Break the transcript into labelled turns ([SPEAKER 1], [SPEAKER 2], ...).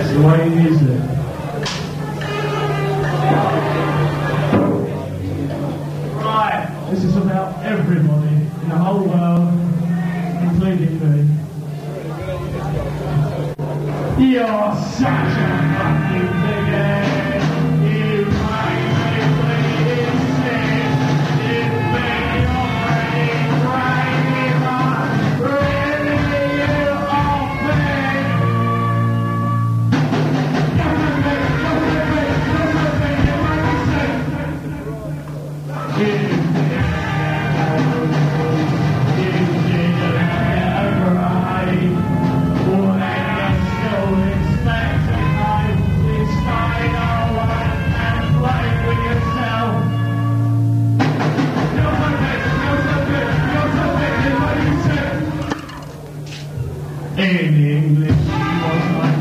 [SPEAKER 1] the way it is there. Right, this is about everybody in the whole world, including me. You're such a fucking dickhead. You make me bleeding sick. You've been already crazy, really you off me. In English, she was like